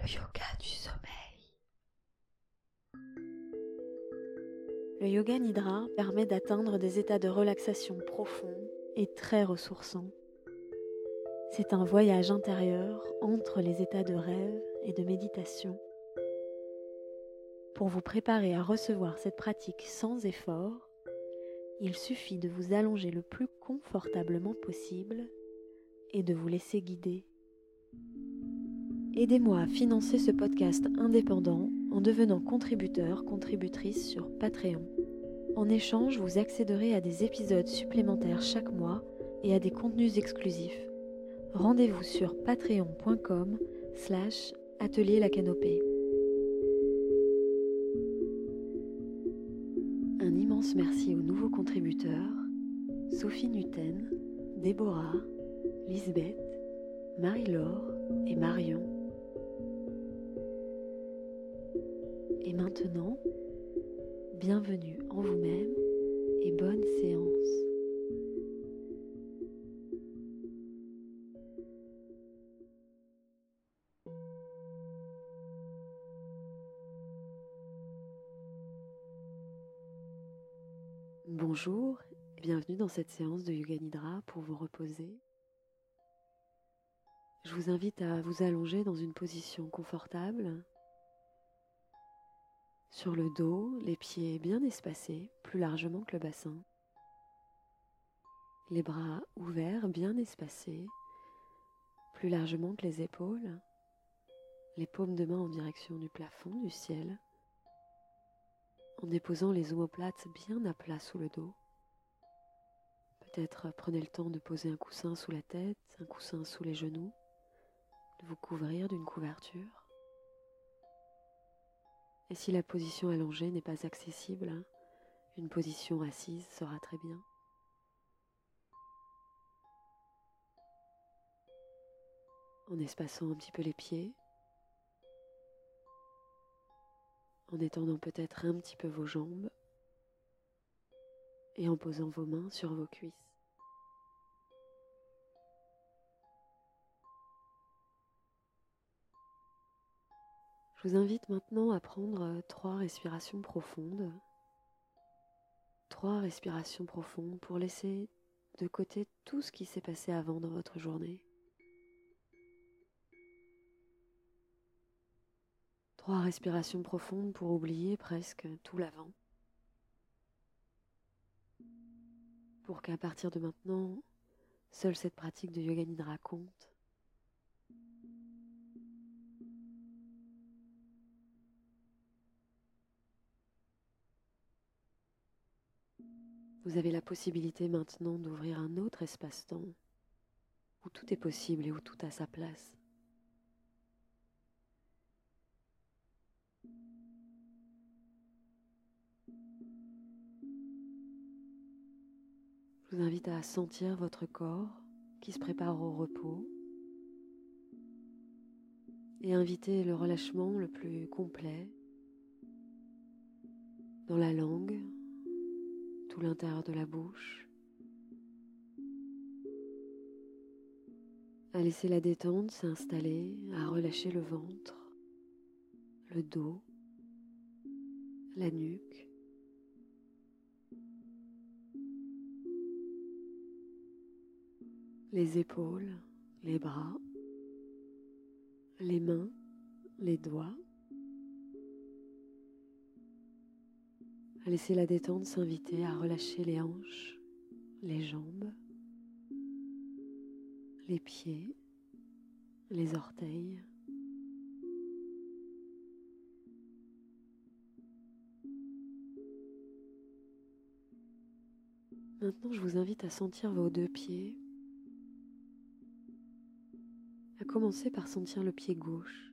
Le yoga du sommeil. Le yoga nidra permet d'atteindre des états de relaxation profonds et très ressourçants. C'est un voyage intérieur entre les états de rêve et de méditation. Pour vous préparer à recevoir cette pratique sans effort, il suffit de vous allonger le plus confortablement possible et de vous laisser guider. Aidez-moi à financer ce podcast indépendant en devenant contributeur/contributrice sur Patreon. En échange, vous accéderez à des épisodes supplémentaires chaque mois et à des contenus exclusifs. Rendez-vous sur patreon.com/atelier la canopée. Un immense merci aux nouveaux contributeurs Sophie Nuten, Déborah, Lisbeth, Marie-Laure et Marion. Et maintenant, bienvenue en vous-même et bonne séance. Bonjour et bienvenue dans cette séance de Yoga Nidra pour vous reposer. Je vous invite à vous allonger dans une position confortable, sur le dos, les pieds bien espacés, plus largement que le bassin, les bras ouverts, bien espacés, plus largement que les épaules, les paumes de main en direction du plafond, du ciel, en déposant les omoplates bien à plat sous le dos. Peut-être prenez le temps de poser un coussin sous la tête, un coussin sous les genoux, de vous couvrir d'une couverture. Et si la position allongée n'est pas accessible, une position assise sera très bien. En espaçant un petit peu les pieds, en étendant peut-être un petit peu vos jambes et en posant vos mains sur vos cuisses. Je vous invite maintenant à prendre 3 respirations profondes. 3 respirations profondes pour laisser de côté tout ce qui s'est passé avant dans votre journée. 3 respirations profondes pour oublier presque tout l'avant. Pour qu'à partir de maintenant, seule cette pratique de Yoga Nidra compte. Vous avez la possibilité maintenant d'ouvrir un autre espace-temps où tout est possible et où tout a sa place. Je vous invite à sentir votre corps qui se prépare au repos et à inviter le relâchement le plus complet dans la langue, tout l'intérieur de la bouche, à laisser la détente s'installer, à relâcher le ventre, le dos, la nuque, les épaules, les bras, les mains, les doigts, à laisser la détente s'inviter à relâcher les hanches, les jambes, les pieds, les orteils. Maintenant, je vous invite à sentir vos 2 pieds, à commencer par sentir le pied gauche.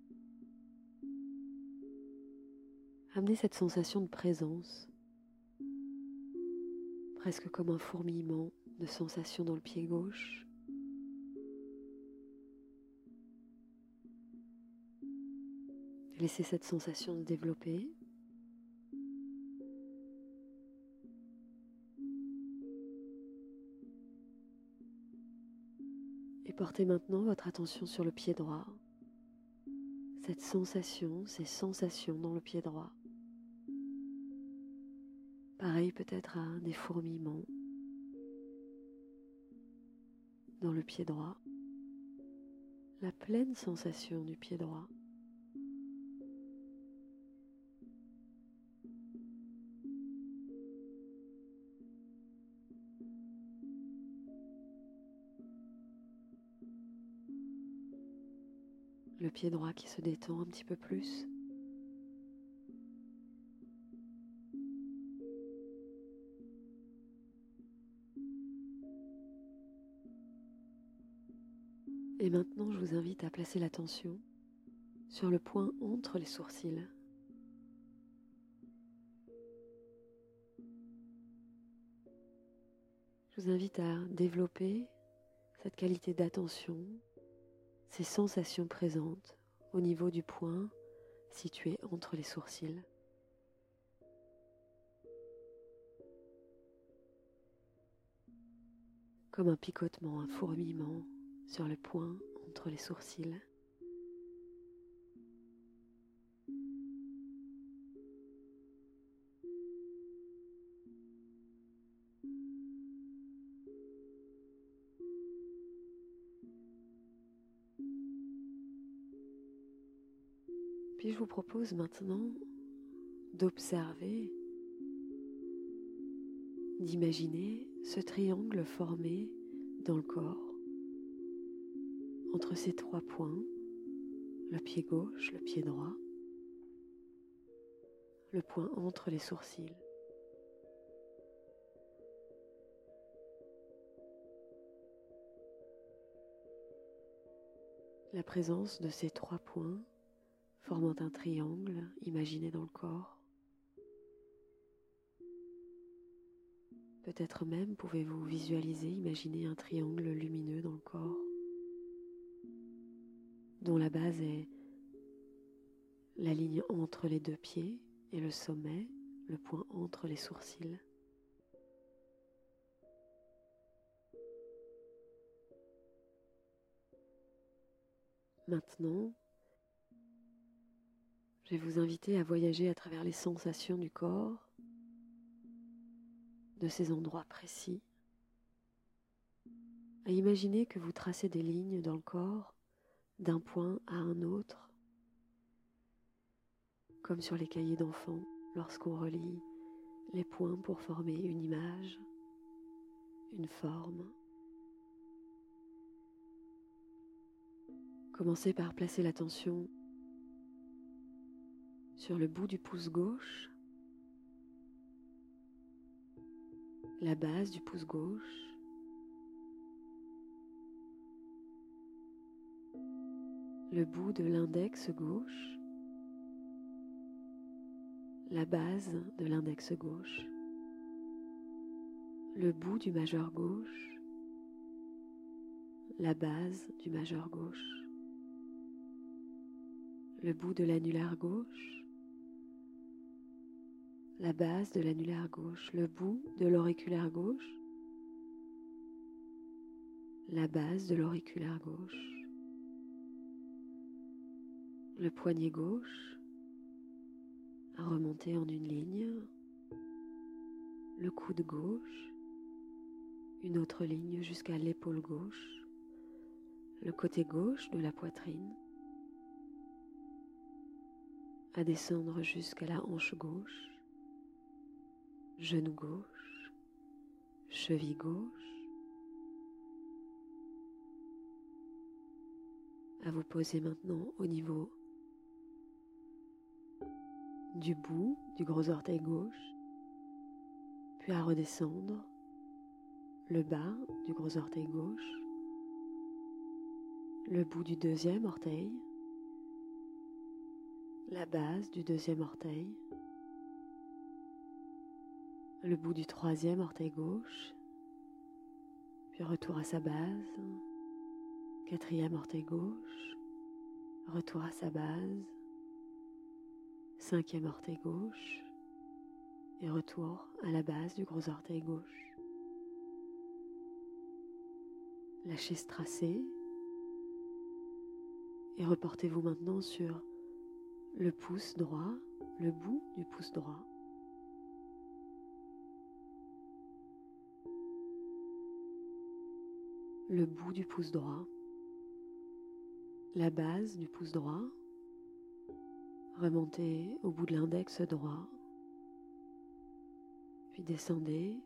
Amenez cette sensation de présence, presque comme un fourmillement de sensations dans le pied gauche. Laissez cette sensation se développer. Et portez maintenant votre attention sur le pied droit. cette sensation, ces sensations dans le pied droit. Pareil peut-être à des fourmillements dans le pied droit. La pleine sensation du pied droit. Le pied droit qui se détend un petit peu plus. Et maintenant, je vous invite à placer l'attention sur le point entre les sourcils. Je vous invite à développer cette qualité d'attention, ces sensations présentes au niveau du point situé entre les sourcils. Comme un picotement, un fourmillement sur le point entre les sourcils. Puis je vous propose maintenant d'observer, d'imaginer ce triangle formé dans le corps entre ces trois points, le pied gauche, le pied droit, le point entre les sourcils. La présence de ces trois points formant un triangle imaginé dans le corps. Peut-être même pouvez-vous visualiser, imaginer un triangle lumineux dans le corps, dont la base est la ligne entre les deux pieds et le sommet, le point entre les sourcils. Maintenant, je vais vous inviter à voyager à travers les sensations du corps, de ces endroits précis, à imaginer que vous tracez des lignes dans le corps d'un point à un autre, comme sur les cahiers d'enfants lorsqu'on relie les points pour former une image, une forme. Commencez par placer l'attention sur le bout du pouce gauche, la base du pouce gauche, le bout de l'index gauche, la base de l'index gauche, le bout du majeur gauche, la base du majeur gauche, le bout de l'annulaire gauche, la base de l'annulaire gauche, le bout de l'auriculaire gauche, la base de l'auriculaire gauche, le poignet gauche à remonter en une ligne, le coude gauche, une autre ligne jusqu'à l'épaule gauche, le côté gauche de la poitrine, à descendre jusqu'à la hanche gauche, genou gauche, cheville gauche, à vous poser maintenant au niveau du bout du gros orteil gauche, puis à redescendre le bas du gros orteil gauche, le bout du deuxième orteil, la base du deuxième orteil, le bout du troisième orteil gauche, puis retour à sa base, quatrième orteil gauche, retour à sa base, cinquième orteil gauche et retour à la base du gros orteil gauche. Lâchez ce tracé et reportez-vous maintenant sur le pouce droit, le bout du pouce droit. Le bout du pouce droit, la base du pouce droit, remontez au bout de l'index droit, puis descendez,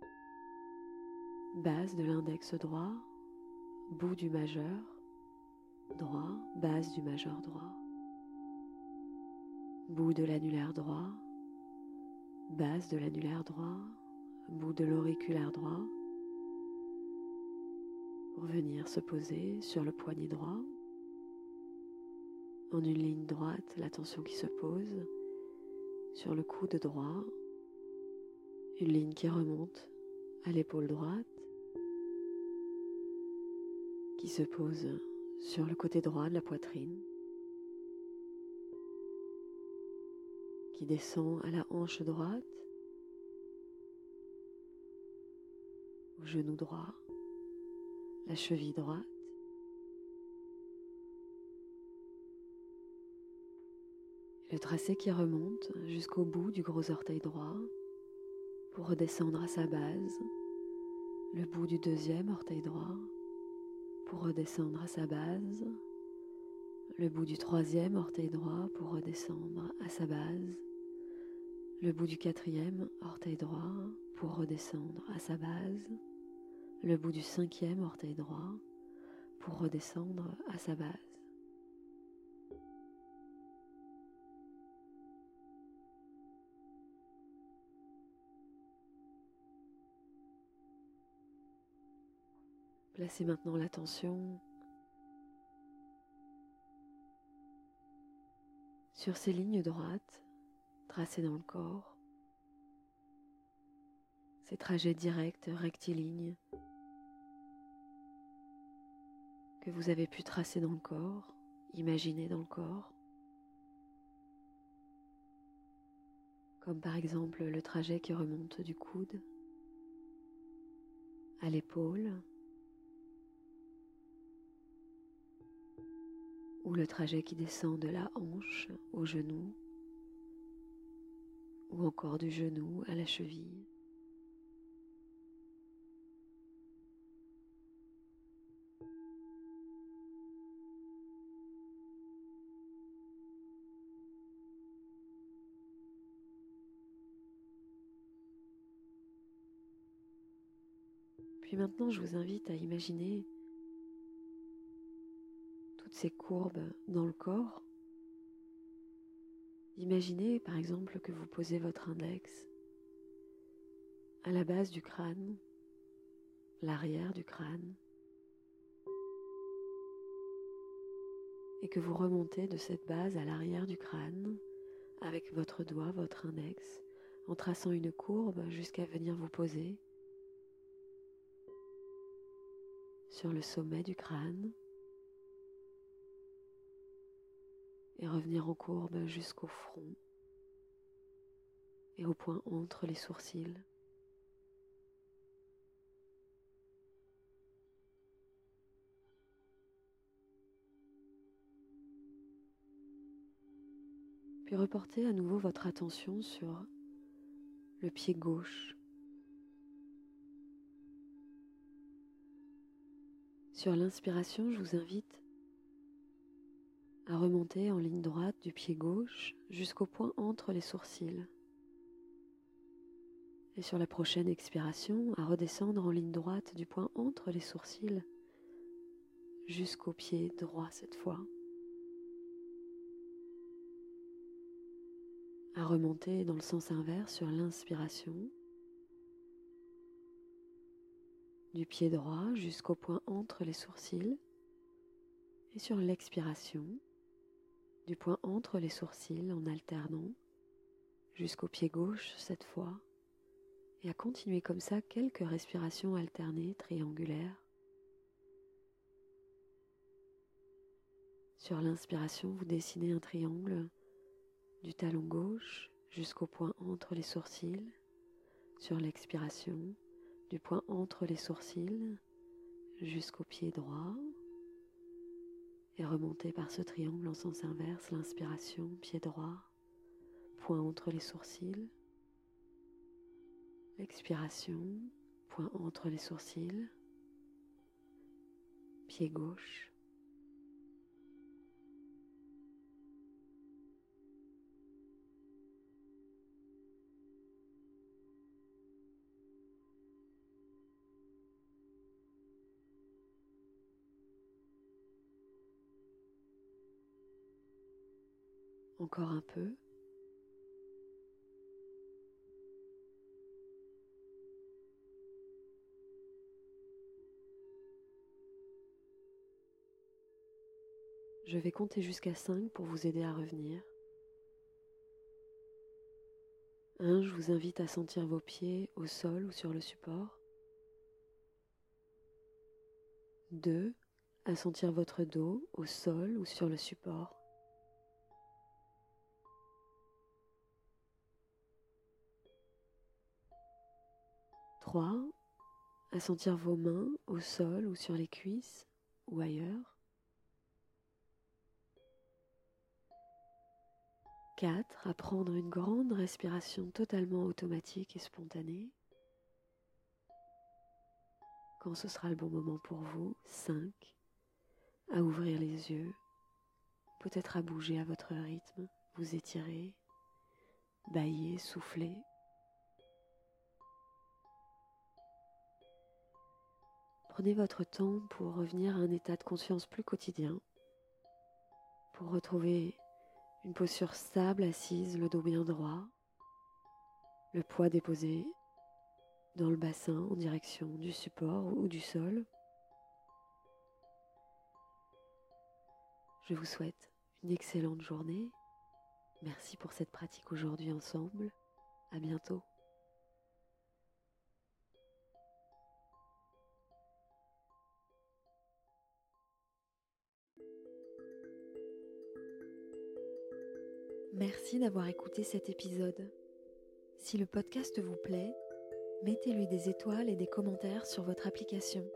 base de l'index droit, bout du majeur droit, base du majeur droit, bout de l'annulaire droit, base de l'annulaire droit, bout de l'auriculaire droit, pour venir se poser sur le poignet droit, en une ligne droite, l'attention qui se pose sur le coude droit, une ligne qui remonte à l'épaule droite, qui se pose sur le côté droit de la poitrine, qui descend à la hanche droite, au genou droit, la cheville droite, le tracé qui remonte jusqu'au bout du gros orteil droit pour redescendre à sa base, le bout du deuxième orteil droit pour redescendre à sa base, le bout du troisième orteil droit pour redescendre à sa base, le bout du quatrième orteil droit pour redescendre à sa base, le bout du cinquième orteil droit pour redescendre à sa base. Placez maintenant l'attention sur ces lignes droites tracées dans le corps, ces trajets directs, rectilignes que vous avez pu tracer dans le corps, imaginer dans le corps, comme par exemple le trajet qui remonte du coude à l'épaule, ou le trajet qui descend de la hanche au genou, ou encore du genou à la cheville. Puis maintenant, je vous invite à imaginer toutes ces courbes dans le corps. Imaginez par exemple que vous posez votre index à la base du crâne, l'arrière du crâne, et que vous remontez de cette base à l'arrière du crâne avec votre doigt, votre index, en traçant une courbe jusqu'à venir vous poser sur le sommet du crâne et revenir en courbe jusqu'au front et au point entre les sourcils. Puis reportez à nouveau votre attention sur le pied gauche, sur l'inspiration. Je vous invite à remonter en ligne droite du pied gauche jusqu'au point entre les sourcils. Et sur la prochaine expiration, à redescendre en ligne droite du point entre les sourcils jusqu'au pied droit cette fois. À remonter dans le sens inverse sur l'inspiration du pied droit jusqu'au point entre les sourcils, et sur l'expiration du point entre les sourcils en alternant jusqu'au pied gauche cette fois, et à continuer comme ça quelques respirations alternées triangulaires. Sur l'inspiration, vous dessinez un triangle du talon gauche jusqu'au point entre les sourcils. Sur l'expiration, du point entre les sourcils jusqu'au pied droit. et remontez par ce triangle en sens inverse. L'inspiration, pied droit, point entre les sourcils. L'expiration, point entre les sourcils, pied gauche. Encore un peu. Je vais compter jusqu'à 5 pour vous aider à revenir. 1, je vous invite à sentir vos pieds au sol ou sur le support. 2, à sentir votre dos au sol ou sur le support. 3, à sentir vos mains au sol ou sur les cuisses ou ailleurs. 4, à prendre une grande respiration totalement automatique et spontanée. Quand ce sera le bon moment pour vous. 5, à ouvrir les yeux, peut-être à bouger à votre rythme, vous étirer, bâiller, souffler. Prenez votre temps pour revenir à un état de conscience plus quotidien, pour retrouver une posture stable, assise, le dos bien droit, le poids déposé dans le bassin en direction du support ou du sol. Je vous souhaite une excellente journée. Merci pour cette pratique aujourd'hui ensemble. À bientôt. Merci d'avoir écouté cet épisode. Si le podcast vous plaît, mettez-lui des étoiles et des commentaires sur votre application.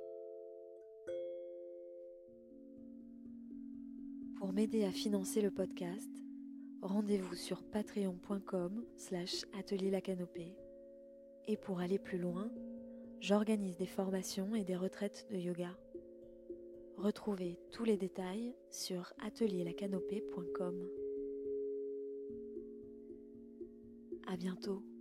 Pour m'aider à financer le podcast, rendez-vous sur patreon.com/atelierlacanopée. Et pour aller plus loin, j'organise des formations et des retraites de yoga. Retrouvez tous les détails sur atelierlacanopée.com. À bientôt.